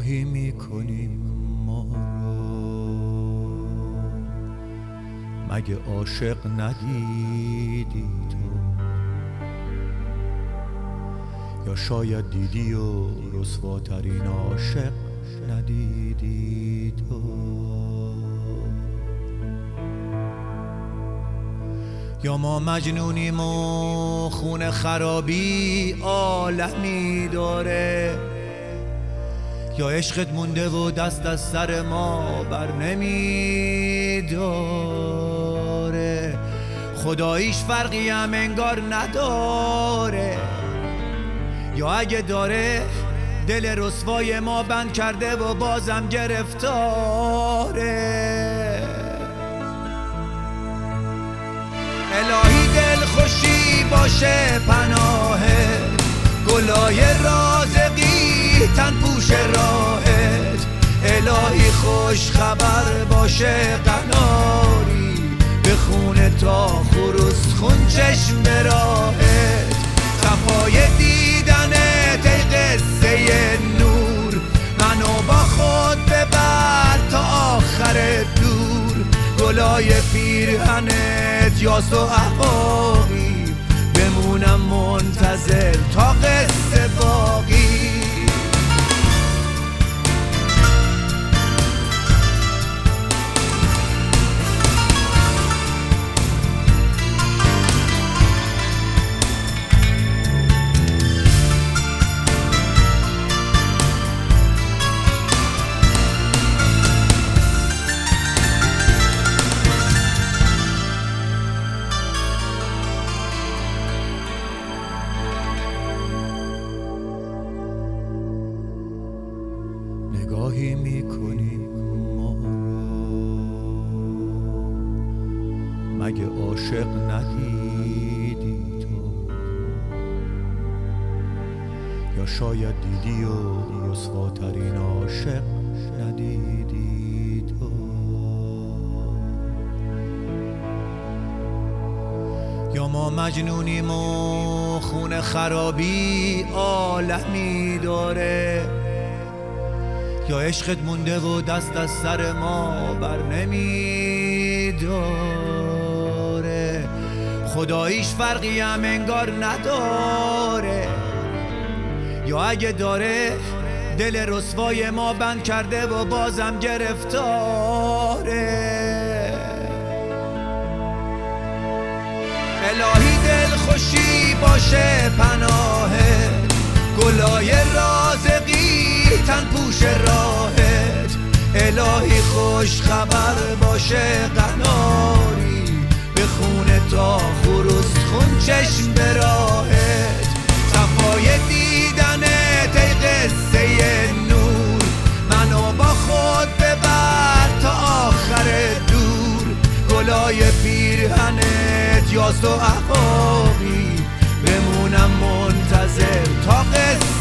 نگاهی میکنیم ما رو، مگه عاشق ندیدی تو؟ یا شاید دیدی و رسواترین عاشق ندیدی تو؟ یا ما مجنونیم و خون خرابی عالمی داره، یا عشقت مونده و دست از سر ما بر نمیداره. خداییش فرقی هم انگار نداره، یا اگه داره دل رسوای ما بند کرده و بازم گرفتاره. الهی دل خوشی باشه پناهت، گلای رازقی تن پوش راهت. الهی خوش خبر باشه قناری، به خونه تا خروس خون چشم به راهت. صفای دیدنت ای قصه نور، منو با خود ببر تا آخر دور. گلای پیرهنت یاس و عقاقی، بمونم منتظر تا قصه باقی. نگاهی میکنیم ما رو، مگه عاشق ندیدی تو؟ یا شاید دیدی و رسواترین عاشق ندیدی تو؟ یا ما مجنونیم و خون خرابی عالمی داره، یا عشقت مونده و دست از سر ما بر نمیداره. خداییش فرقی هم انگار نداره، یا اگه داره دل رسوای ما بند کرده و بازم گرفتاره. الهی دل خوشی باشه پناهت، گلای رازقی تن پوش راهت. الهی خوش خبر باشه قناری، به خونه تا خروس خون چشم به راهت. صفای دیدنت ای قصه نور، منو با خود ببر تا آخر دور. گلای پیرهنت یاس و عقاقی، بمونم منتظر تا قصه